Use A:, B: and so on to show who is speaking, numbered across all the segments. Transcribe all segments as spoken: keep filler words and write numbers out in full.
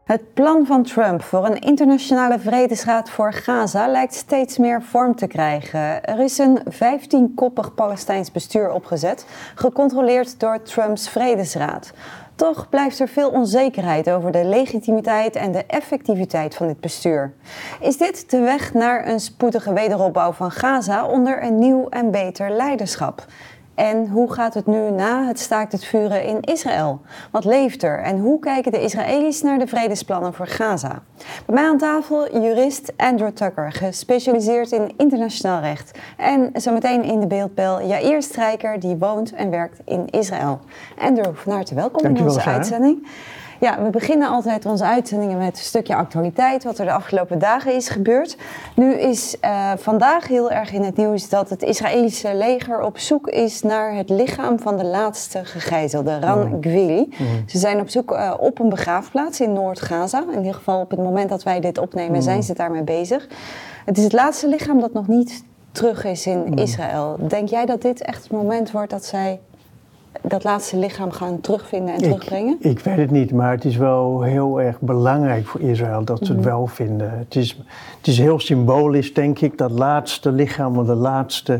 A: Het plan van Trump voor een internationale vredesraad voor Gaza lijkt steeds meer vorm te krijgen. Er is een vijftienkoppig Palestijns bestuur opgezet, gecontroleerd door Trumps vredesraad. Toch blijft er veel onzekerheid over de legitimiteit en de effectiviteit van dit bestuur. Is dit de weg naar een spoedige wederopbouw van Gaza onder een nieuw en beter leiderschap? En hoe gaat het nu na het staakt het vuren in Israël? Wat leeft er en hoe kijken de Israëli's naar de vredesplannen voor Gaza? Bij mij aan tafel jurist Andrew Tucker, gespecialiseerd in internationaal recht. En zometeen in de beeldbel Yair Strijker, die woont en werkt in Israël. Andrew, van harte welkom
B: Dank
A: in onze
B: wel,
A: uitzending. Ja, we beginnen altijd onze uitzendingen met een stukje actualiteit, wat er de afgelopen dagen is gebeurd. Nu is uh, vandaag heel erg in het nieuws dat het Israëlische leger op zoek is naar het lichaam van de laatste gegijzelde, Ran mm. Gvili. Mm. Ze zijn op zoek uh, op een begraafplaats in Noord-Gaza. In ieder geval op het moment dat wij dit opnemen mm. zijn ze daarmee bezig. Het is het laatste lichaam dat nog niet terug is in mm. Israël. Denk jij dat dit echt het moment wordt dat zij dat laatste lichaam gaan terugvinden en terugbrengen?
B: Ik, ik weet het niet, maar het is wel heel erg belangrijk voor Israël dat ze het mm-hmm. wel vinden. Het is, het is heel symbolisch, denk ik, dat laatste lichaam, de laatste,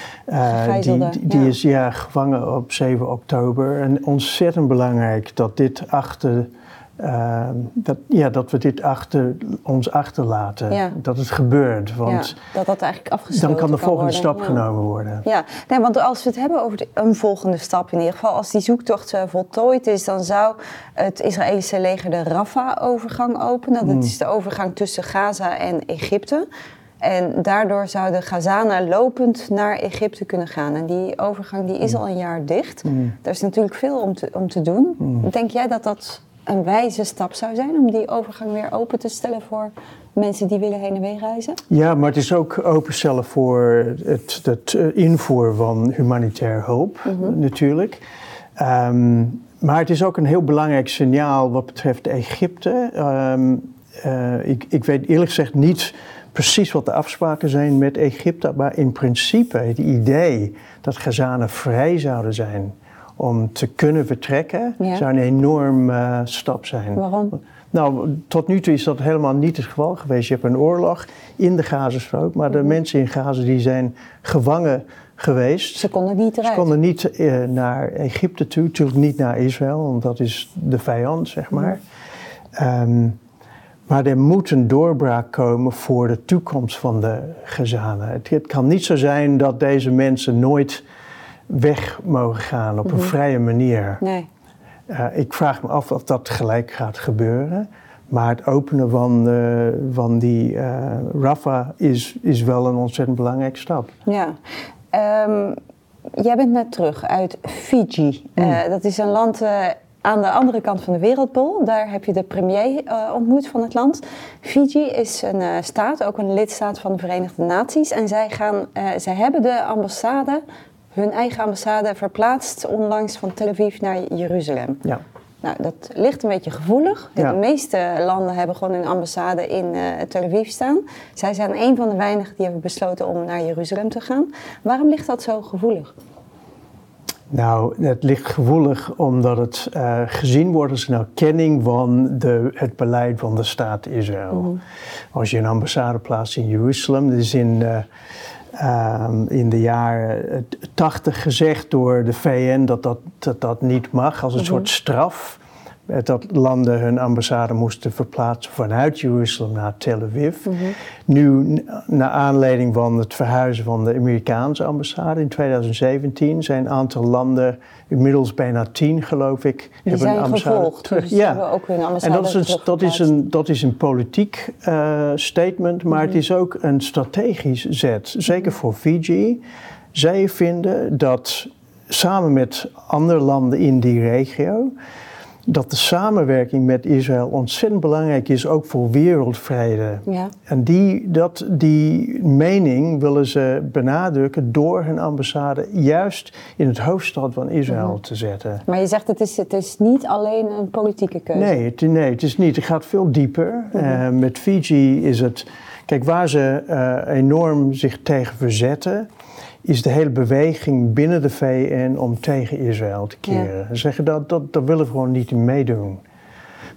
B: uh, die, die, die ja. is ja, gevangen op zeven oktober. En ontzettend belangrijk dat dit achter... Uh, dat, ja, dat we dit achter, ons achterlaten, ja. dat het gebeurt. Want
A: ja, dat dat eigenlijk afgesloten
B: dan kan de volgende
A: worden.
B: stap
A: ja.
B: genomen worden.
A: Ja, nee, want als we het hebben over de, een volgende stap in ieder geval, als die zoektocht uh, voltooid is, dan zou het Israëlische leger de Rafah-overgang openen. Dat mm. is de overgang tussen Gaza en Egypte. En daardoor zouden Gazanen lopend naar Egypte kunnen gaan. En die overgang die is mm. al een jaar dicht. Mm. Er is natuurlijk veel om te, om te doen. Mm. Denk jij dat dat een wijze stap zou zijn om die overgang weer open te stellen voor mensen die willen heen en weer reizen?
B: Ja, maar het is ook openstellen voor het, het invoer van humanitaire hulp, mm-hmm. natuurlijk. Um, maar het is ook een heel belangrijk signaal wat betreft Egypte. Um, uh, ik, ik weet eerlijk gezegd niet precies wat de afspraken zijn met Egypte, maar in principe het idee dat Gazanen vrij zouden zijn om te kunnen vertrekken, ja. zou een enorm uh, stap zijn.
A: Waarom?
B: Nou, tot nu toe is dat helemaal niet het geval geweest. Je hebt een oorlog in de Gazastrook, maar de mm-hmm. mensen in Gaza die zijn gevangen geweest.
A: Ze konden niet eruit.
B: Ze konden niet uh, naar Egypte toe, natuurlijk niet naar Israël, want dat is de vijand, zeg maar. Mm-hmm. Um, maar er moet een doorbraak komen voor de toekomst van de Gazanen. Het, het kan niet zo zijn dat deze mensen nooit weg mogen gaan op een mm-hmm. vrije manier.
A: Nee.
B: Uh, ik vraag me af of dat gelijk gaat gebeuren. Maar het openen van, uh, van die uh, Rafah is, is wel een ontzettend belangrijke stap.
A: Ja. Um, jij bent net terug uit Fiji. Mm. Uh, dat is een land uh, aan de andere kant van de wereldbol. Daar heb je de premier uh, ontmoet van het land. Fiji is een uh, staat, ook een lidstaat van de Verenigde Naties. En zij, gaan, uh, zij hebben de ambassade... hun eigen ambassade verplaatst onlangs van Tel Aviv naar Jeruzalem.
B: Ja.
A: Nou, dat ligt een beetje gevoelig. De
B: ja.
A: meeste landen hebben gewoon hun ambassade in uh, Tel Aviv staan. Zij zijn een van de weinigen die hebben besloten om naar Jeruzalem te gaan. Waarom ligt dat zo gevoelig?
B: Nou, het ligt gevoelig omdat het uh, gezien wordt als een erkenning van de, het beleid van de staat Israël. Mm-hmm. Als je een ambassade plaatst in Jeruzalem, dat is in... Uh, Um, in de jaren tachtig gezegd door de V N dat dat, dat, dat niet mag als een mm-hmm. soort straf. Dat landen hun ambassade moesten verplaatsen vanuit Jeruzalem naar Tel Aviv. Mm-hmm. Nu, naar aanleiding van het verhuizen van de Amerikaanse ambassade in twintig zeventien... zijn een aantal landen, inmiddels bijna tien geloof ik,
A: die
B: hebben
A: zijn
B: een ambassade
A: gevolgd,
B: terug.
A: Dus
B: ja.
A: hebben ook hun ambassade
B: en dat is, een, dat, is een, dat is een politiek uh, statement, maar mm-hmm. het is ook een strategisch zet. Zeker voor Fiji. Zij vinden dat samen met andere landen in die regio, dat de samenwerking met Israël ontzettend belangrijk is, ook voor wereldvrede. Ja. En die, dat, die mening willen ze benadrukken door hun ambassade juist in het hoofdstad van Israël mm-hmm. te zetten.
A: Maar je zegt het is, het is niet alleen een politieke keuze.
B: Nee, het, nee, het is niet. Het gaat veel dieper. Mm-hmm. Uh, met Fiji is het... Kijk, waar ze uh, enorm zich tegen verzetten, is de hele beweging binnen de V N om tegen Israël te keren. Ja. Ze zeggen dat, dat, dat willen we gewoon niet in meedoen.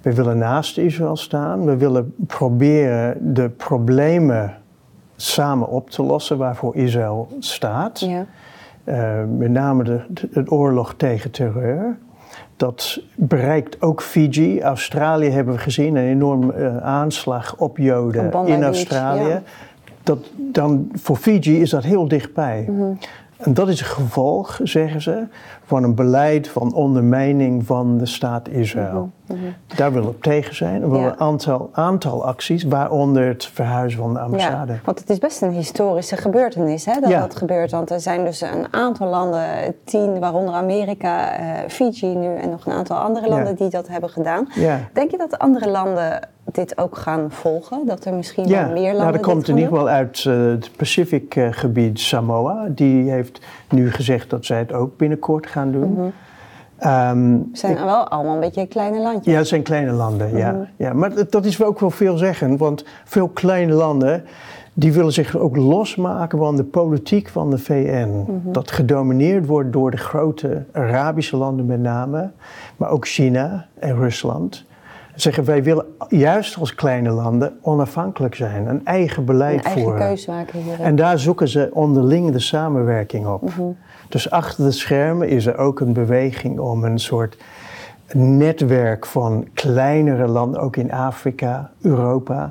B: We willen naast Israël staan. We willen proberen de problemen samen op te lossen waarvoor Israël staat. Ja. Uh, met name de, de, de oorlog tegen terreur. Dat bereikt ook Fiji. Australië hebben we gezien, een enorme uh, aanslag op Joden op in Australië. Ja. Dat, dan, voor Fiji is dat heel dichtbij. Mm-hmm. En dat is een gevolg, zeggen ze, van een beleid van ondermijning van de staat Israël. Mm-hmm. Daar willen we op tegen zijn. We willen ja. een aantal, aantal acties, waaronder het verhuizen van de ambassade.
A: Ja, want het is best een historische gebeurtenis hè, dat ja. dat gebeurt. Want er zijn dus een aantal landen, tien, waaronder Amerika, uh, Fiji nu en nog een aantal andere landen ja. die dat hebben gedaan. Ja. Denk je dat andere landen dit ook gaan volgen? Dat er misschien
B: ja,
A: wel meer landen
B: nou, er komt in ieder geval uit uh, het Pacific uh, gebied Samoa. Die heeft nu gezegd dat zij het ook binnenkort gaan doen. Mm-hmm.
A: Um, het zijn ik, wel allemaal een beetje kleine landjes.
B: Ja, het zijn kleine landen, mm-hmm. ja, ja. Maar dat, dat is ook wel veelzeggend, want veel kleine landen die willen zich ook losmaken van de politiek van de V N. Mm-hmm. Dat gedomineerd wordt door de grote Arabische landen met name, maar ook China en Rusland. Zeggen wij willen juist als kleine landen onafhankelijk zijn, een eigen beleid voeren. Een eigen
A: keus maken hier.
B: En daar zoeken ze onderling de samenwerking op. Mm-hmm. Dus achter de schermen is er ook een beweging om een soort netwerk van kleinere landen, ook in Afrika, Europa.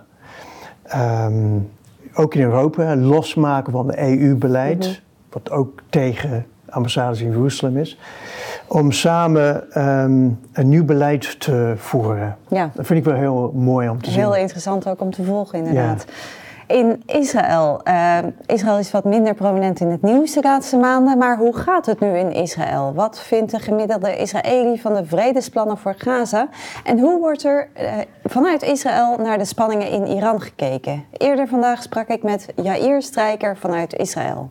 B: Um, ook in Europa losmaken van de E U-beleid, mm-hmm. wat ook tegen ambassades in Jeruzalem is, om samen um, een nieuw beleid te voeren. Ja. Dat vind ik wel heel mooi om te
A: heel
B: zien.
A: Heel interessant ook om te volgen, inderdaad. Ja. In Israël. Uh, Israël is wat minder prominent in het nieuws de laatste maanden, maar hoe gaat het nu in Israël? Wat vindt de gemiddelde Israëli van de vredesplannen voor Gaza? En hoe wordt er uh, vanuit Israël naar de spanningen in Iran gekeken? Eerder vandaag sprak ik met Yair Strijker vanuit Israël.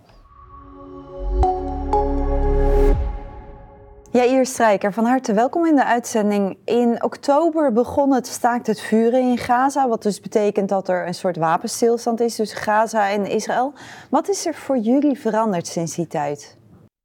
A: Yair Strijker, van harte welkom in de uitzending. In oktober begon het staakt het vuren in Gaza, wat dus betekent dat er een soort wapenstilstand is tussen Gaza en Israël. Wat is er voor jullie veranderd sinds die tijd?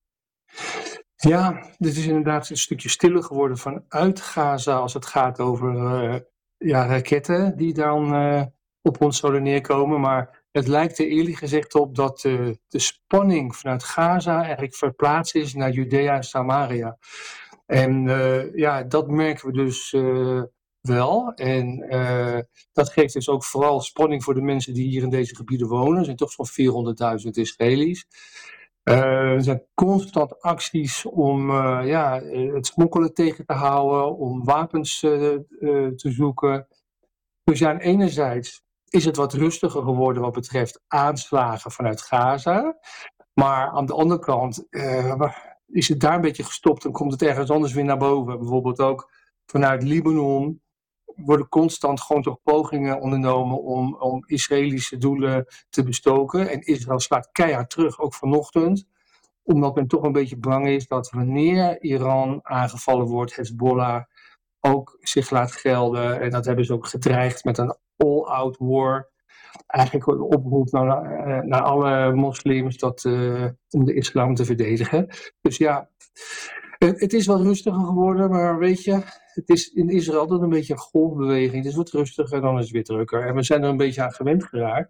C: Ja, dit is inderdaad een stukje stiller geworden vanuit Gaza als het gaat over uh, ja, raketten die dan uh, op ons zouden neerkomen. Maar het lijkt er eerlijk gezegd op dat uh, de spanning vanuit Gaza eigenlijk verplaatst is naar Judea en Samaria. En uh, ja, dat merken we dus uh, wel. En uh, dat geeft dus ook vooral spanning voor de mensen die hier in deze gebieden wonen. Er zijn toch zo'n vierhonderdduizend Israëli's. Uh, er zijn constant acties om uh, ja, het smokkelen tegen te houden, om wapens uh, uh, te zoeken. Dus ja, enerzijds is het wat rustiger geworden wat betreft aanslagen vanuit Gaza. Maar aan de andere kant uh, is het daar een beetje gestopt en komt het ergens anders weer naar boven. Bijvoorbeeld ook vanuit Libanon worden constant gewoon toch pogingen ondernomen om, om Israëlische doelen te bestoken. En Israël slaat keihard terug, ook vanochtend. Omdat men toch een beetje bang is dat wanneer Iran aangevallen wordt, Hezbollah ook zich laat gelden. En dat hebben ze ook gedreigd met een all-out war. Eigenlijk een oproep naar, naar alle moslims dat, uh, om de islam te verdedigen. Dus ja, het, het is wat rustiger geworden, maar weet je, het is in Israël altijd een beetje een golfbeweging. Het is wat rustiger, dan is het weer drukker. En we zijn er een beetje aan gewend geraakt.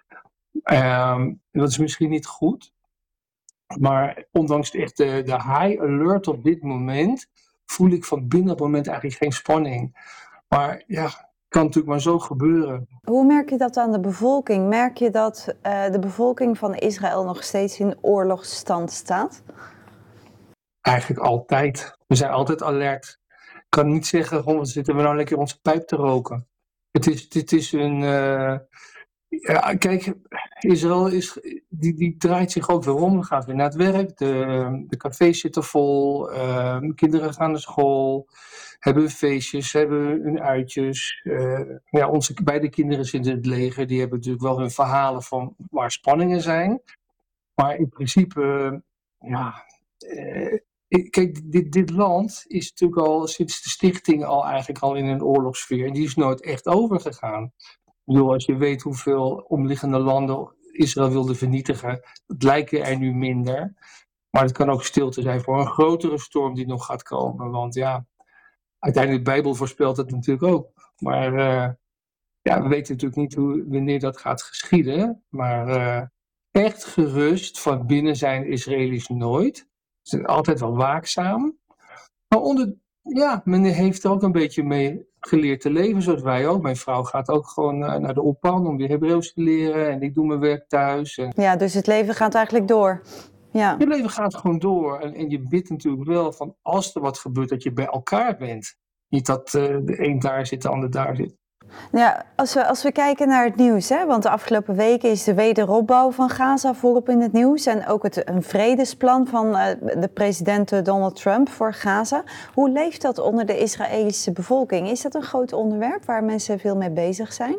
C: Um, dat is misschien niet goed. Maar ondanks echt de, de high alert op dit moment, voel ik van binnen op het moment eigenlijk geen spanning. Maar ja, het kan natuurlijk maar zo gebeuren.
A: Hoe merk je dat aan de bevolking? Merk je dat uh, de bevolking van Israël nog steeds in oorlogsstand staat?
C: Eigenlijk altijd. We zijn altijd alert. Ik kan niet zeggen, gewoon, zitten we nou lekker onze pijp te roken. Het is, dit is een... Uh, ja, kijk, Israël is, die, die draait zich ook weer om. Gaat weer naar het werk. De, de cafés zitten vol. Uh, kinderen gaan naar school. Hebben feestjes. Hebben hun uitjes. Uh, ja, onze beide kinderen zitten in het leger. Die hebben natuurlijk wel hun verhalen van waar spanningen zijn. Maar in principe, uh, ja... Uh, Kijk, dit, dit land is natuurlijk al sinds de stichting al eigenlijk al in een oorlogssfeer. En die is nooit echt overgegaan. Ik bedoel, als je weet hoeveel omliggende landen Israël wilde vernietigen, het lijken er nu minder. Maar het kan ook stilte zijn voor een grotere storm die nog gaat komen. Want ja, uiteindelijk de Bijbel voorspelt het natuurlijk ook. Maar uh, ja, we weten natuurlijk niet hoe, wanneer dat gaat geschieden. Maar uh, echt gerust van binnen zijn Israëli's nooit. Ze zijn altijd wel waakzaam. Maar onder, ja, men heeft er ook een beetje mee geleerd te leven, zoals wij ook. Mijn vrouw gaat ook gewoon uh, naar de oppan om weer Hebreeuws te leren. En ik doe mijn werk thuis. En
A: ja, dus het leven gaat eigenlijk door. Ja.
C: Je leven gaat gewoon door. En, en je bidt natuurlijk wel van als er wat gebeurt, dat je bij elkaar bent. Niet dat uh, de een daar zit, de ander daar zit.
A: Ja, als we, als we kijken naar het nieuws, hè, want de afgelopen weken is de wederopbouw van Gaza volop in het nieuws. En ook het, een vredesplan van uh, de president Donald Trump voor Gaza. Hoe leeft dat onder de Israëlische bevolking? Is dat een groot onderwerp waar mensen veel mee bezig zijn?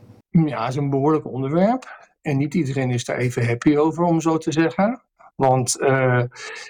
C: Ja, het is een behoorlijk onderwerp. En niet iedereen is daar even happy over, om zo te zeggen. Want uh,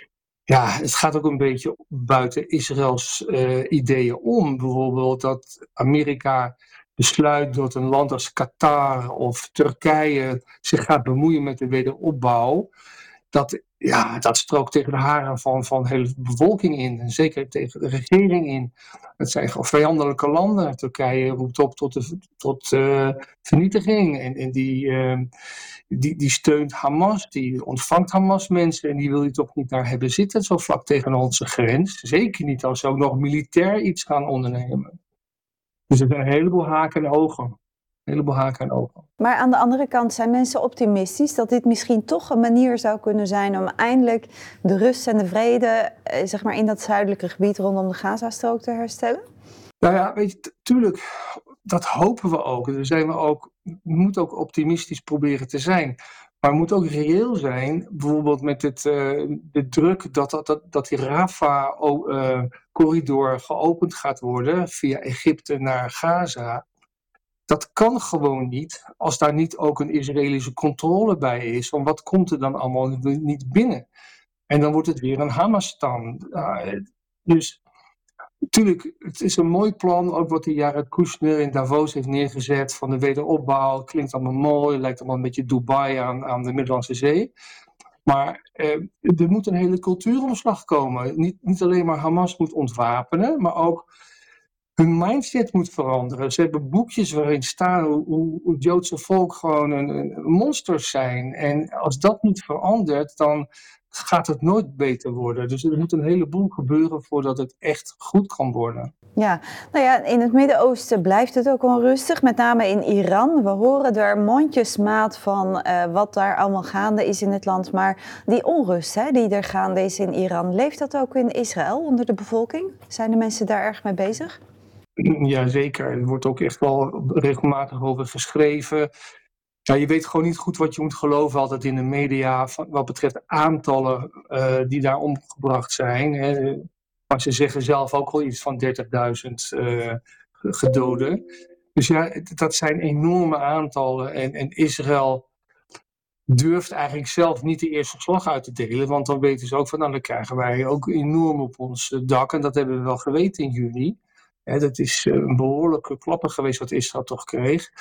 C: ja, het gaat ook een beetje buiten Israëls uh, ideeën om. Bijvoorbeeld dat Amerika besluit dat een land als Qatar of Turkije zich gaat bemoeien met de wederopbouw. Dat, ja, dat strookt tegen de haren van, van de hele bevolking in. En zeker tegen de regering in. Het zijn gewoon vijandelijke landen. Turkije roept op tot, de, tot uh, vernietiging. En, en die, uh, die, die steunt Hamas. Die ontvangt Hamas mensen. En die wil je toch niet daar hebben zitten. Zo vlak tegen onze grens. Zeker niet als ze ook nog militair iets gaan ondernemen. Dus er zijn een heleboel haken en ogen. Een heleboel haken en ogen.
A: Maar aan de andere kant zijn mensen optimistisch dat dit misschien toch een manier zou kunnen zijn om eindelijk de rust en de vrede zeg maar, in dat zuidelijke gebied rondom de Gazastrook te herstellen?
C: Nou ja, weet je, tuurlijk, dat hopen we ook. Daar zijn we ook. We moeten ook optimistisch proberen te zijn. Maar het moet ook reëel zijn, bijvoorbeeld met het, uh, de druk dat, dat, dat, dat die Rafah-corridor uh, geopend gaat worden via Egypte naar Gaza. Dat kan gewoon niet als daar niet ook een Israëlische controle bij is. Want wat komt er dan allemaal niet binnen? En dan wordt het weer een Hamas-stam. Uh, dus natuurlijk, het is een mooi plan, ook wat die Jared Kushner in Davos heeft neergezet van de wederopbouw. Klinkt allemaal mooi, lijkt allemaal een beetje Dubai aan, aan de Middellandse Zee. Maar eh, er moet een hele cultuuromslag komen. Niet, niet alleen maar Hamas moet ontwapenen, maar ook hun mindset moet veranderen. Ze hebben boekjes waarin staan hoe, hoe, hoe het Joodse volk gewoon een, een monsters zijn. En als dat niet verandert, dan gaat het nooit beter worden. Dus er moet een heleboel gebeuren voordat het echt goed kan worden.
A: Ja, nou ja, in het Midden-Oosten blijft het ook onrustig, met name in Iran. We horen er mondjesmaat van uh, wat daar allemaal gaande is in het land. Maar die onrust hè, die er gaande is in Iran, leeft dat ook in Israël onder de bevolking? Zijn de mensen daar erg mee bezig?
C: Jazeker, er wordt ook echt wel regelmatig over geschreven. Ja, je weet gewoon niet goed wat je moet geloven altijd in de media van, wat betreft aantallen uh, die daar omgebracht zijn. Hè. Maar ze zeggen zelf ook al iets van dertigduizend uh, gedoden. Dus ja, dat zijn enorme aantallen. En, en Israël durft eigenlijk zelf niet de eerste slag uit te delen. Want dan weten ze ook van, nou dan krijgen wij ook enorm op ons dak. En dat hebben we wel geweten in juni. Hè, dat is een behoorlijke klapper geweest wat Israël toch kreeg.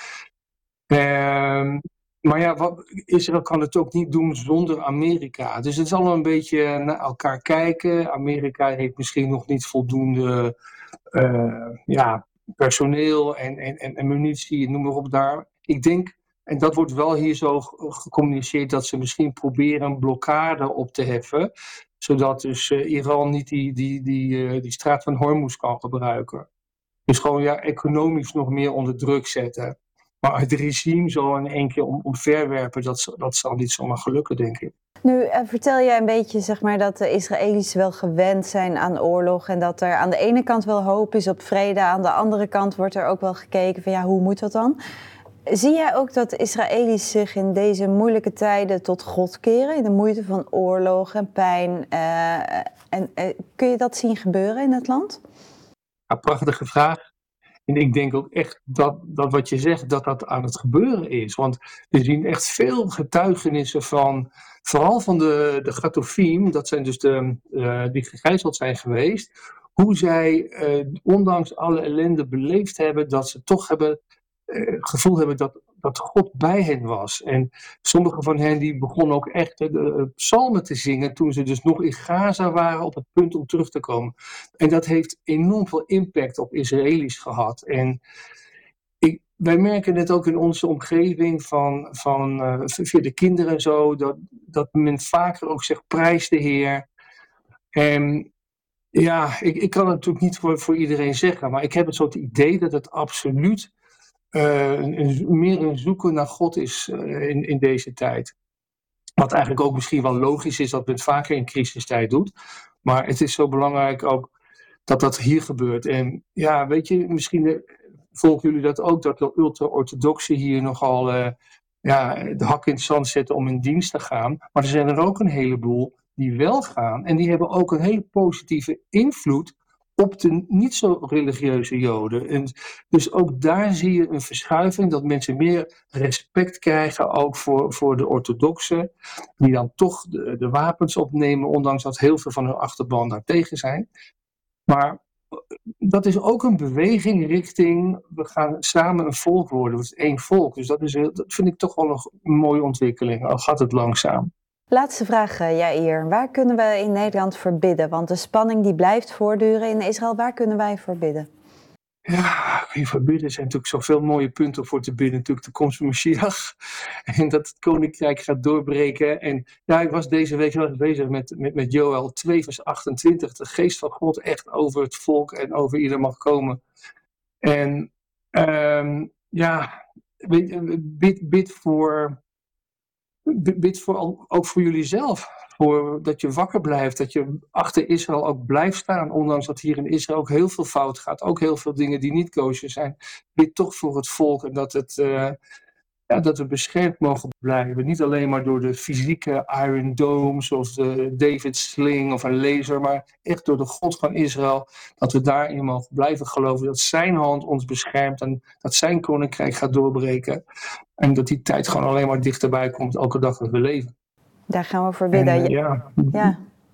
C: Um, maar ja, wat, Israël kan het ook niet doen zonder Amerika. Dus het is allemaal een beetje naar elkaar kijken. Amerika heeft misschien nog niet voldoende uh, ja, personeel en, en, en munitie, noem maar op daar. Ik denk, en dat wordt wel hier zo gecommuniceerd, dat ze misschien proberen een blokkade op te heffen. Zodat dus uh, Iran niet die, die, die, uh, die straat van Hormuz kan gebruiken. Dus gewoon ja, economisch nog meer onder druk zetten. Maar het regime zo in één keer om, omverwerpen, dat, dat zal niet zomaar gelukken, denk ik.
A: Nu uh, vertel jij een beetje zeg maar, dat de Israëli's wel gewend zijn aan oorlog en dat er aan de ene kant wel hoop is op vrede, aan de andere kant wordt er ook wel gekeken van ja, hoe moet dat dan? Zie jij ook dat de Israëli's zich in deze moeilijke tijden tot God keren, in de moeite van oorlog en pijn? Uh, en, uh, kun je dat zien gebeuren in het land?
C: Ja, prachtige vraag. En ik denk ook echt dat, dat wat je zegt, dat dat aan het gebeuren is. Want we zien echt veel getuigenissen van, vooral van de, de Gatofim, dat zijn dus de uh, die gegijzeld zijn geweest, hoe zij, uh, ondanks alle ellende beleefd hebben, dat ze toch hebben, uh, het gevoel hebben dat, dat God bij hen was. En sommige van hen die begonnen ook echt de, de psalmen te zingen toen ze dus nog in Gaza waren op het punt om terug te komen. En dat heeft enorm veel impact op Israëli's gehad. En ik, wij merken het ook in onze omgeving van, van uh, via de kinderen en zo, dat, dat men vaker ook zegt prijs de Heer. En ja, ik, ik kan het natuurlijk niet voor, voor iedereen zeggen, maar ik heb het soort idee dat het absoluut uh, een, meer een zoeken naar God is uh, in, in deze tijd. Wat eigenlijk ook misschien wel logisch is dat men het vaker in crisistijd doet. Maar het is zo belangrijk ook dat dat hier gebeurt. En ja, weet je, misschien uh, volgen jullie dat ook, dat de ultra-orthodoxen hier nogal uh, ja, de hak in het zand zetten om in dienst te gaan. Maar er zijn er ook een heleboel die wel gaan. En die hebben ook een hele positieve invloed op de niet zo religieuze Joden. En dus ook daar zie je een verschuiving, dat mensen meer respect krijgen, ook voor, voor de orthodoxen, die dan toch de, de wapens opnemen, ondanks dat heel veel van hun achterban daartegen zijn. Maar dat is ook een beweging richting, we gaan samen een volk worden, het is één volk. Dus dat, is, dat vind ik toch wel nog een mooie ontwikkeling, al gaat het langzaam.
A: Laatste vraag, Jair. Waar kunnen we in Nederland voor bidden? Want de spanning die blijft voortduren in Israël. Waar kunnen wij voor bidden?
C: Ja, voor bidden zijn natuurlijk zoveel mooie punten voor te bidden. Natuurlijk de komst van Mashiach. En dat het koninkrijk gaat doorbreken. En ja, ik was deze week heel erg bezig met, met, met Joël twee vers achtentwintig. De geest van God echt over het volk en over ieder mag komen. En um, ja, bid, bid voor... Bid voor, ook voor jullie zelf. Voor, dat je wakker blijft. Dat je achter Israël ook blijft staan. Ondanks dat hier in Israël ook heel veel fout gaat. Ook heel veel dingen die niet kosher zijn. Bid toch voor het volk. En dat, het, uh, ja, dat we beschermd mogen blijven. Niet alleen maar door de fysieke Iron Dome. Zoals de David Sling of een laser. Maar echt door de God van Israël. Dat we daarin mogen blijven geloven. Dat zijn hand ons beschermt. En dat zijn koninkrijk gaat doorbreken. En dat die tijd gewoon alleen maar dichterbij komt, elke dag dat we leven.
A: Daar gaan we voor bidden.
C: En, uh, ja.
A: ja.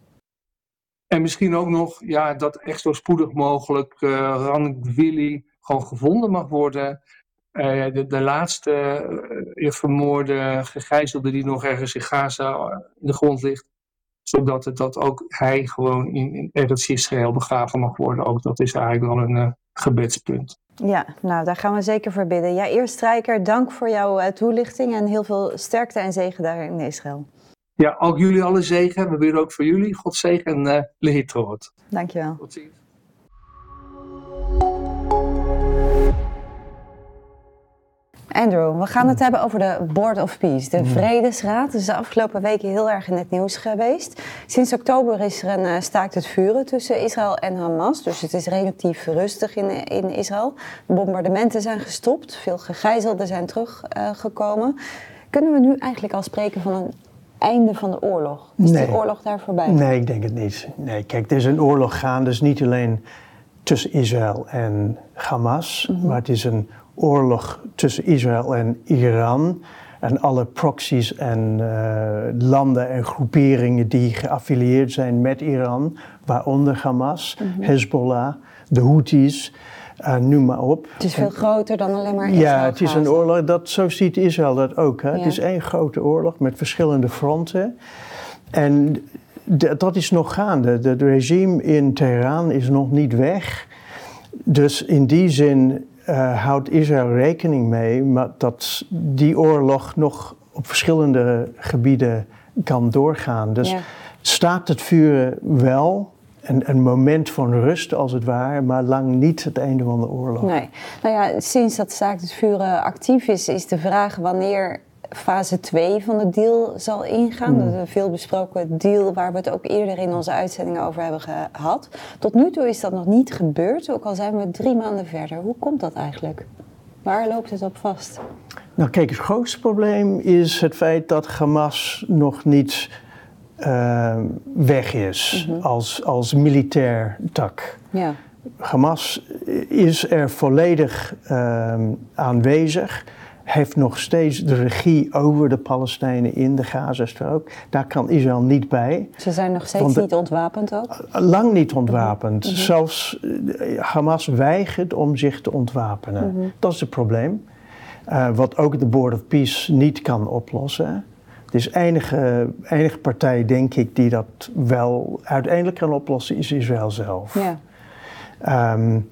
C: En misschien ook nog ja, dat echt zo spoedig mogelijk uh, Ran Gwilly gewoon gevonden mag worden. Uh, de, de laatste uh, vermoorde gegijzelde die nog ergens in Gaza in de grond ligt. Zodat het, dat ook hij gewoon in, in Eretz Israël begraven mag worden. Ook dat is eigenlijk wel een uh, gebedspunt.
A: Ja, nou daar gaan we zeker voor bidden. Ja, eerst Strijker, dank voor jouw uh, toelichting en heel veel sterkte en zegen daar in Israël.
C: Ja, ook jullie alle zegen. We bidden ook voor jullie. God zegen en uh, lehitrot.
A: Dankjewel.
C: Tot ziens.
A: Andrew, we gaan het hebben over de Board of Peace, de Vredesraad. Dat is de afgelopen weken heel erg in het nieuws geweest. Sinds oktober is er een uh, staakt het vuren tussen Israël en Hamas. Dus het is relatief rustig in, in Israël. De bombardementen zijn gestopt, veel gegijzelden zijn teruggekomen. Uh, Kunnen we nu eigenlijk al spreken van een einde van de oorlog? Is
B: nee.
A: de oorlog daar voorbij?
B: Nee, ik denk het niet. Nee, kijk, er is een oorlog gaande, dus niet alleen tussen Israël en Hamas, mm-hmm. maar het is een oorlog tussen Israël en Iran en alle proxies en uh, landen en groeperingen die geaffilieerd zijn met Iran, waaronder Hamas, mm-hmm. Hezbollah, de Houthis, uh, noem maar op.
A: Het is veel en, groter dan alleen maar Israël.
B: Ja, het is een oorlog, dat, zo ziet Israël dat ook. Hè?
A: Ja.
B: Het is één grote oorlog met verschillende fronten. En d- dat is nog gaande. Het regime in Teheran is nog niet weg. Dus in die zin Uh, houdt Israël rekening mee maar dat die oorlog nog op verschillende gebieden kan doorgaan. Dus ja. staakt het vuren wel, een, een moment van rust als het ware, maar lang niet het einde van de oorlog.
A: Nee. Nou ja, sinds dat staakt het vuren actief is, is de vraag wanneer fase twee van de deal zal ingaan. Hmm. Dat is een veel besproken deal waar we het ook eerder in onze uitzendingen over hebben gehad. Tot nu toe is dat nog niet gebeurd, ook al zijn we drie maanden verder. Hoe komt dat eigenlijk? Waar loopt het op vast?
B: Nou kijk, het grootste probleem is het feit dat Hamas nog niet uh, weg is mm-hmm. als, als militair tak. Ja. Hamas is er volledig uh, aanwezig. Heeft nog steeds de regie over de Palestijnen in de Gazastrook. Daar kan Israël niet bij.
A: Ze zijn nog steeds de, niet ontwapend ook?
B: Lang niet ontwapend.
A: Mm-hmm.
B: Zelfs Hamas weigert om zich te ontwapenen. Mm-hmm. Dat is het probleem. Uh, wat ook de Board of Peace niet kan oplossen. Er is enige, enige partij, denk ik, die dat wel uiteindelijk kan oplossen, is Israël zelf. Ja. Um,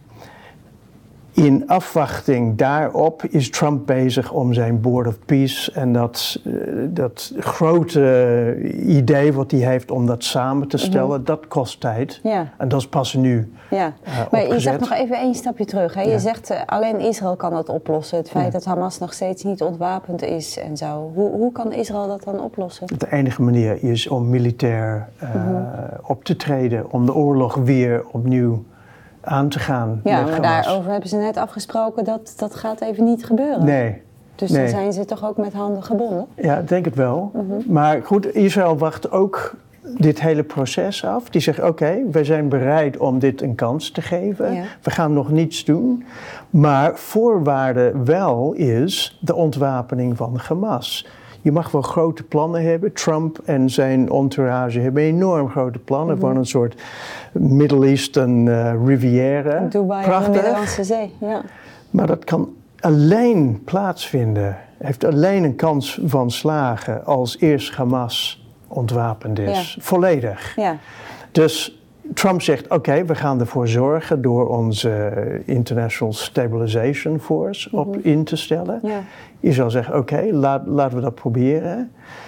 B: In afwachting daarop is Trump bezig om zijn Board of Peace en dat, uh, dat grote idee wat hij heeft om dat samen te stellen, mm-hmm. dat kost tijd. Ja. En dat is pas nu
A: ja.
B: uh,
A: Maar
B: opgezet.
A: je zegt nog even één stapje terug. Hè? Je ja. zegt uh, alleen Israël kan dat oplossen. Het feit ja. dat Hamas nog steeds niet ontwapend is en zo. Hoe, hoe kan Israël dat dan oplossen?
B: De enige manier is om militair uh, mm-hmm. op te treden, om de oorlog weer opnieuw aan te gaan.
A: Ja, maar daarover hebben ze net afgesproken dat dat gaat even niet gebeuren.
B: Nee.
A: Dus
B: nee.
A: dan zijn ze toch ook met handen gebonden?
B: Ja, ik denk het wel. Mm-hmm. Maar goed, Israël wacht ook dit hele proces af. Die zegt, oké, okay, wij zijn bereid om dit een kans te geven. Ja. We gaan nog niets doen. Maar voorwaarde wel is de ontwapening van Hamas. Je mag wel grote plannen hebben. Trump en zijn entourage hebben enorm grote plannen mm-hmm. voor een soort Middle Eastern uh, Riviera.
A: Dubai en de Middellandse Zee, ja.
B: Maar dat kan alleen plaatsvinden, heeft alleen een kans van slagen als eerst Hamas ontwapend is. Ja. Volledig. Ja. Dus Trump zegt, oké, okay, we gaan ervoor zorgen door onze International Stabilization Force mm-hmm. op in te stellen. Ja. Israël zegt, oké, okay, laat, laten we dat proberen.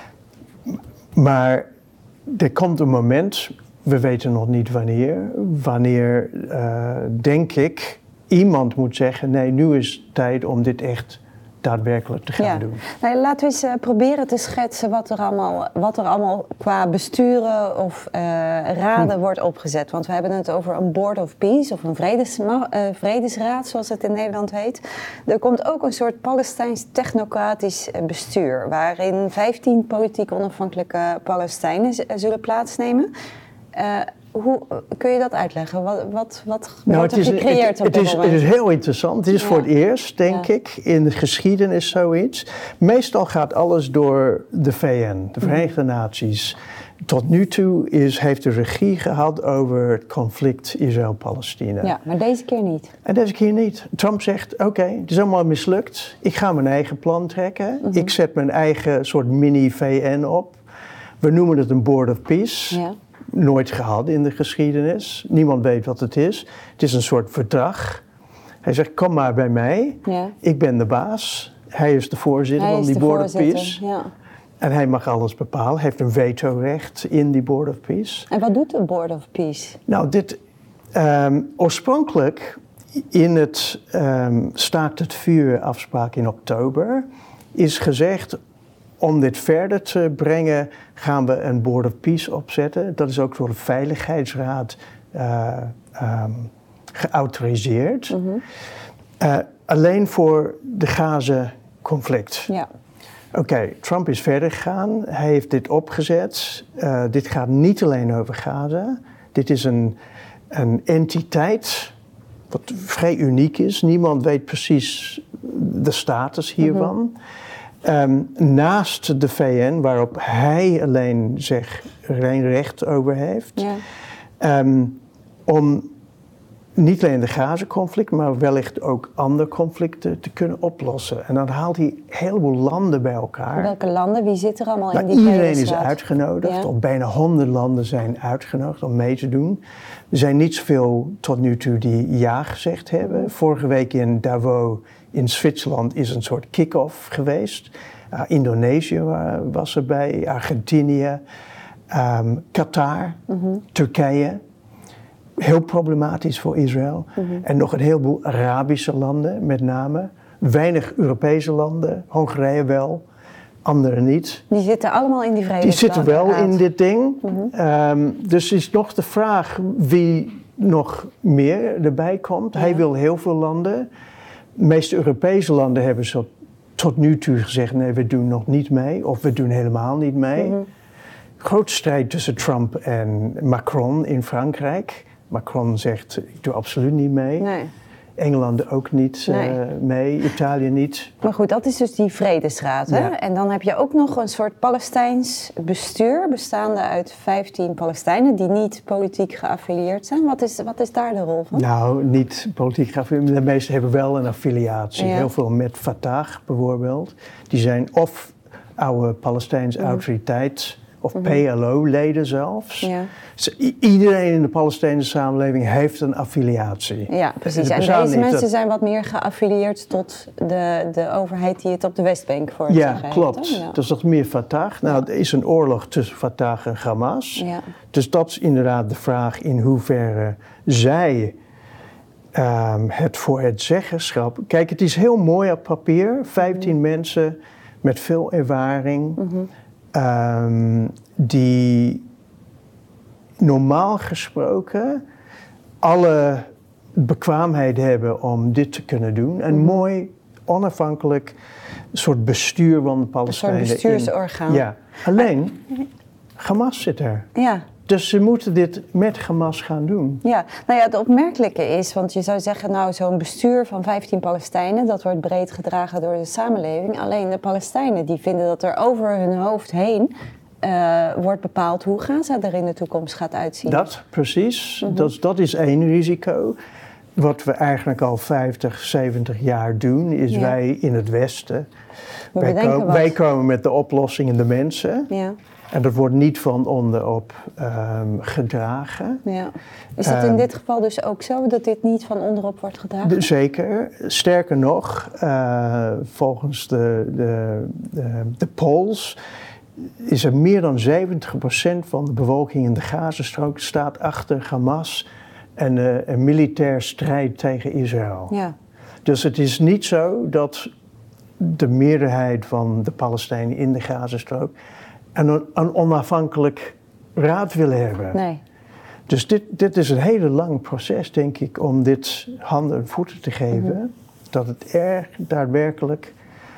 B: Maar er komt een moment, we weten nog niet wanneer, wanneer, uh, denk ik, iemand moet zeggen, nee, nu is het tijd om dit echt daadwerkelijk te gaan ja. doen.
A: Nou, laten we eens uh, proberen te schetsen wat er allemaal, wat er allemaal qua besturen of uh, raden hm. wordt opgezet. Want we hebben het over een Board of Peace of een vredes, uh, vredesraad, zoals het in Nederland heet. Er komt ook een soort Palestijns technocratisch bestuur, waarin vijftien politiek onafhankelijke Palestijnen z- zullen plaatsnemen. Uh, Hoe kun je dat uitleggen? Wat, wat, wat nou, wordt er is, gecreëerd
B: het,
A: op
B: het
A: dit
B: is,
A: moment?
B: Het is heel interessant. Het is ja. voor het eerst, denk ja. ik, in de geschiedenis zoiets. Meestal gaat alles door de V N, de Verenigde mm. Naties. Tot nu toe is, heeft de regie gehad over het conflict Israël-Palestina.
A: Ja, maar deze keer niet.
B: En deze keer niet. Trump zegt, oké, okay, het is allemaal mislukt. Ik ga mijn eigen plan trekken. Mm-hmm. Ik zet mijn eigen soort mini-V N op. We noemen het een Board of Peace. Ja. Nooit gehad in de geschiedenis. Niemand weet wat het is. Het is een soort verdrag. Hij zegt, kom maar bij mij. Ja. Ik ben de baas. Hij is de voorzitter hij van die Board voorzitter. of Peace. Ja. En hij mag alles bepalen. Hij heeft een vetorecht in die Board of Peace.
A: En wat doet de Board of Peace?
B: Nou, dit... Um, oorspronkelijk in het um, staakt het vuur afspraak in oktober is gezegd, om dit verder te brengen gaan we een Board of Peace opzetten. Dat is ook door de Veiligheidsraad uh, um, geautoriseerd. Mm-hmm. Uh, alleen voor de Gaza-conflict. Ja. Oké, okay, Trump is verder gegaan. Hij heeft dit opgezet. Uh, dit gaat niet alleen over Gaza. Dit is een, een entiteit wat vrij uniek is. Niemand weet precies de status hiervan. Mm-hmm. Um, naast de V N, waarop hij alleen zich geen recht over heeft, ja. um, om niet alleen de Gaza-conflict, maar wellicht ook andere conflicten te kunnen oplossen. En dan haalt hij een heleboel landen bij elkaar.
A: Welke landen? Wie zit er allemaal
B: nou,
A: in die
B: Iedereen is uitgenodigd, ja. of bijna honderd landen zijn uitgenodigd om mee te doen. Er zijn niet zoveel tot nu toe die ja gezegd hebben. Vorige week in Davos in Zwitserland is een soort kick-off geweest. Uh, Indonesië uh, was erbij, Argentinië, um, Qatar, mm-hmm. Turkije. Heel problematisch voor Israël. Mm-hmm. En nog een heleboel Arabische landen met name. Weinig Europese landen, Hongarije wel, andere niet.
A: Die zitten allemaal in die vredesraad.
B: Die zitten wel in dit ding. Mm-hmm. Um, dus is nog de vraag wie nog meer erbij komt. Ja. Hij wil heel veel landen. De meeste Europese landen hebben zo tot nu toe gezegd, nee, we doen nog niet mee. Of we doen helemaal niet mee. Mm-hmm. Grote strijd tussen Trump en Macron in Frankrijk. Macron zegt, ik doe absoluut niet mee. Nee. Engeland ook niet uh,
A: Nee.
B: mee, Italië niet.
A: Maar goed, dat is dus die Vredesraad. Hè?
B: Ja.
A: En dan heb je ook nog een soort Palestijns bestuur, bestaande uit vijftien Palestijnen die niet politiek geaffilieerd zijn. Wat is, wat is daar de rol van?
B: Nou, niet politiek geaffilieerd. De meesten hebben wel een affiliatie.
A: Ja.
B: Heel veel met Fatah bijvoorbeeld. Die zijn of oude Palestijnse
A: Mhm.
B: autoriteit of P L O-leden zelfs.
A: Ja.
B: Dus i- iedereen in de Palestijnse samenleving heeft een affiliatie.
A: Ja, precies.
B: De
A: En
B: bestaan
A: deze
B: niet,
A: mensen
B: dat-
A: zijn wat meer geaffilieerd tot de, de overheid die het op de Westbank voor het
B: Ja,
A: zeggen heeft,
B: klopt.
A: hè? Ja.
B: Dus dat is meer Fatah. Nou, er is een oorlog tussen Fatah en Hamas.
A: Ja.
B: Dus dat is inderdaad de vraag in hoeverre zij ehm, het voor het zeggenschap... Kijk, het is heel mooi op papier. vijftien mensen met veel ervaring. ehm, die normaal gesproken alle bekwaamheid hebben om dit te kunnen doen. Een mooi, onafhankelijk soort bestuur van de
A: Een soort
B: Palestijnen. in-
A: bestuursorgaan.
B: Ja, alleen Hamas zit er.
A: Ja.
B: Dus ze moeten dit met Hamas gaan doen.
A: Ja, nou ja, het opmerkelijke is, want je zou zeggen, nou, zo'n bestuur van vijftien Palestijnen, dat wordt breed gedragen door de samenleving. Alleen de Palestijnen, die vinden dat er over hun hoofd heen uh, wordt bepaald hoe Gaza er in de toekomst gaat uitzien.
B: Dat, precies. dat, dat is één risico. Wat we eigenlijk al vijftig, zeventig jaar doen, is
A: Ja.
B: wij in het Westen.
A: We
B: Wij,
A: bedenken
B: ko-
A: wat.
B: wij komen met de oplossingen, de mensen.
A: Ja,
B: En dat wordt niet van onderop ehm, gedragen.
A: ja. Is dat in
B: Ehm,
A: dit geval dus ook zo, dat dit niet van onderop wordt gedragen?
B: De- zeker. Sterker nog, uh, volgens de, de, de, de polls is er meer dan zeventig procent van de bevolking in de Gazastrook staat achter Hamas en uh, een militair strijd tegen Israël.
A: Ja,
B: Dus het is niet zo dat de meerderheid van de Palestijnen in de Gazastrook een, een onafhankelijk raad willen hebben.
A: nee.
B: Dus dit, dit is een hele lang proces, denk ik, om dit handen en voeten te geven.
A: Mhm.
B: Dat het erg daadwerkelijk...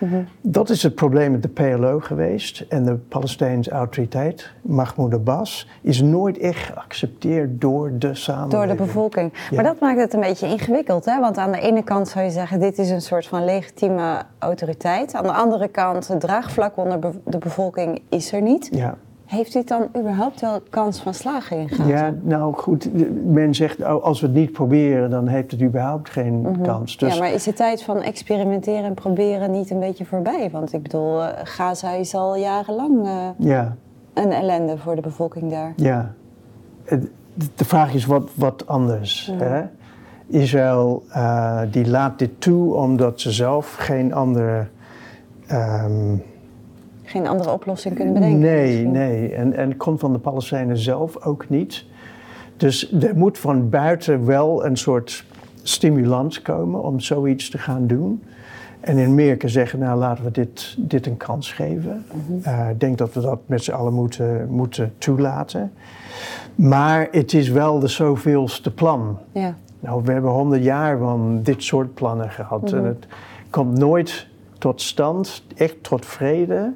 B: Dat is het probleem met de P L O geweest. En de Palestijnse autoriteit, Mahmoud Abbas, is nooit echt geaccepteerd door de samenleving.
A: Door de bevolking.
B: Ja.
A: Maar dat maakt het een beetje ingewikkeld, hè? Want aan de ene kant zou je zeggen, dit is een soort van legitieme autoriteit. Aan de andere kant, het draagvlak onder be- de bevolking is er niet.
B: Ja.
A: Heeft dit dan überhaupt wel kans van slagen in Gaza?
B: Ja, nou goed, men zegt oh, als we het niet proberen, dan heeft het überhaupt geen kans. Dus
A: Ja, maar is de tijd van experimenteren en proberen niet een beetje voorbij? Want ik bedoel, uh, Gaza is al jarenlang uh,
B: ja,
A: een ellende voor de bevolking daar.
B: ja. Het- De vraag is wat, wat anders.
A: Ja.
B: Hè? Israël uh, die laat dit toe omdat ze zelf geen andere... ehm,
A: Geen andere oplossing kunnen bedenken?
B: Nee,
A: misschien.
B: nee. En, en het komt van de Palestijnen zelf ook niet. Dus er moet van buiten wel een soort stimulans komen om zoiets te gaan doen. En in Amerika zeggen, nou laten we dit, dit een kans geven. Uh, ik denk dat we dat met z'n allen moeten, moeten toelaten. Maar het is wel de zoveelste plan.
A: Ja.
B: Nou, we hebben honderd jaar van dit soort plannen gehad. En het komt nooit tot stand, echt tot vrede.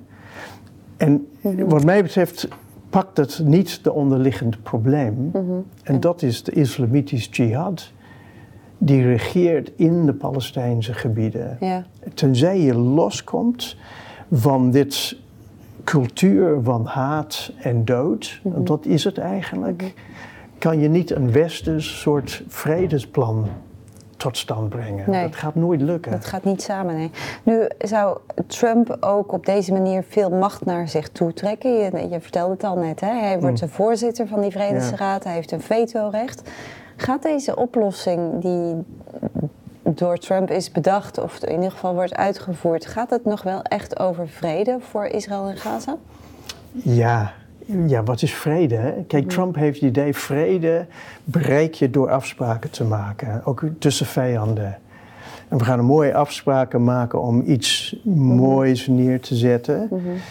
B: En wat mij betreft pakt het niet de onderliggende probleem. En dat is de islamitische jihad. Die regeert in de Palestijnse gebieden.
A: Ja.
B: Tenzij je loskomt van dit cultuur van haat en dood, want dat is het eigenlijk, kan je niet een westers soort vredesplan tot stand brengen.
A: Nee.
B: Dat gaat nooit lukken.
A: Dat gaat niet samen, nee. Nu zou Trump ook op deze manier veel macht naar zich toe trekken. Je, je vertelde het al net, hè? Hij wordt de voorzitter van die Vredesraad, hij heeft een vetorecht. Gaat deze oplossing die door Trump is bedacht, of in ieder geval wordt uitgevoerd, gaat het nog wel echt over vrede voor Israël en Gaza?
B: Ja, ja, wat is vrede? Hè? Kijk, Trump heeft het idee, vrede bereik je door afspraken te maken, ook tussen vijanden. En we gaan een mooie afspraken maken om iets moois neer te zetten.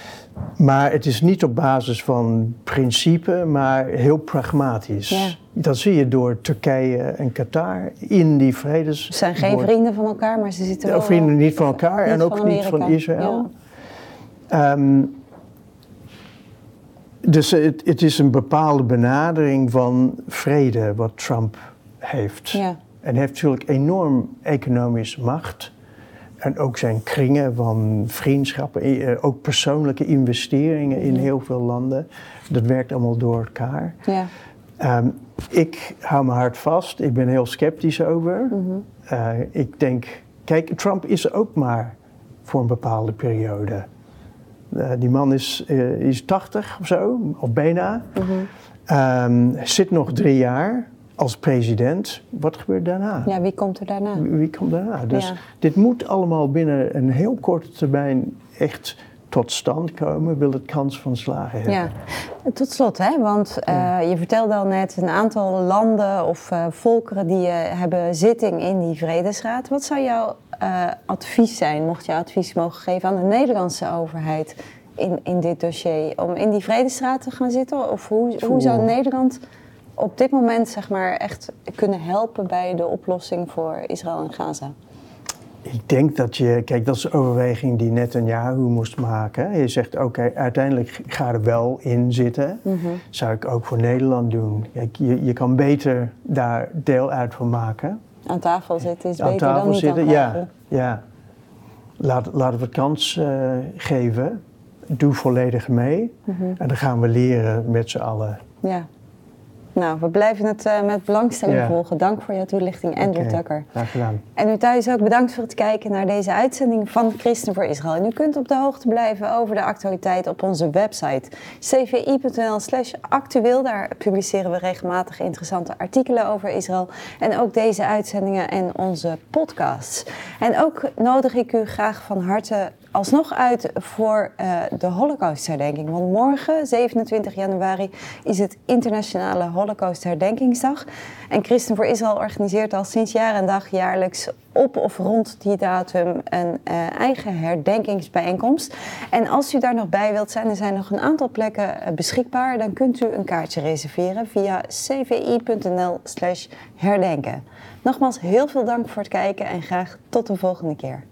B: Maar het is niet op basis van principe, maar heel pragmatisch.
A: Ja.
B: Dat zie je door Turkije en Qatar in die vredes...
A: Ze zijn geen vrienden van elkaar, maar ze zitten wel...
B: Ja, vrienden niet van elkaar
A: niet
B: en ook
A: van
B: niet van
A: Amerika.
B: Israël. Um, dus het, het is een bepaalde benadering van vrede wat Trump heeft.
A: Ja.
B: En heeft natuurlijk enorm economische macht. En ook zijn kringen van vriendschappen, ook persoonlijke investeringen in heel veel landen. Dat werkt allemaal door elkaar.
A: Ja.
B: Um, ik hou mijn hart vast, ik ben heel sceptisch over.
A: Mm-hmm.
B: Uh, ik denk, kijk, Trump is er ook maar voor een bepaalde periode. Uh, die man is, uh, is tachtig of zo, of bijna. Mm-hmm. Um, zit nog drie jaar als president. Wat gebeurt daarna?
A: Ja, wie komt er daarna?
B: Wie, wie komt daarna? Dus
A: ja.
B: dit moet allemaal binnen een heel korte termijn echt tot stand komen, wil het kans van slagen hebben.
A: Ja. Tot slot, hè? Want uh, ja. je vertelde al net een aantal landen of uh, volkeren die uh, hebben zitting in die Vredesraad. Wat zou jouw uh, advies zijn, mocht je advies mogen geven aan de Nederlandse overheid in, in dit dossier, om in die Vredesraad te gaan zitten? Of hoe, hoe zou Nederland op dit moment zeg maar echt kunnen helpen bij de oplossing voor Israël en Gaza?
B: Ik denk dat je, kijk, dat is de overweging die Netanyahu moest maken. Je zegt, oké, okay, uiteindelijk ga er wel in zitten. Mm-hmm. Zou ik ook voor Nederland doen. Kijk, je, je kan beter daar deel uit van maken.
A: Aan tafel zitten is
B: aan
A: beter
B: tafel
A: dan niet
B: zitten,
A: aan tafel.
B: Ja, ja. Laat, laten we het kans uh, geven. Doe volledig mee. Mm-hmm. En dan gaan we leren met z'n allen.
A: Ja. Nou, we blijven het uh, met belangstelling
B: ja.
A: volgen. Dank voor jouw toelichting, Andrew
B: okay,
A: Tucker.
B: Graag gedaan.
A: En u thuis ook bedankt voor het kijken naar deze uitzending van Christen voor Israël. En u kunt op de hoogte blijven over de actualiteit op onze website c v i punt n l slash actueel. Daar publiceren we regelmatig interessante artikelen over Israël. En ook deze uitzendingen en onze podcasts. En ook nodig ik u graag van harte alsnog uit voor uh, de Holocaustherdenking. Want morgen, zevenentwintig januari, is het internationale Holocaustherdenkingsdag. En Christen voor Israël organiseert al sinds jaar en dag jaarlijks op of rond die datum een uh, eigen herdenkingsbijeenkomst. En als u daar nog bij wilt zijn, er zijn nog een aantal plekken uh, beschikbaar, dan kunt u een kaartje reserveren via c v i punt n l slash herdenken. Nogmaals heel veel dank voor het kijken en graag tot de volgende keer.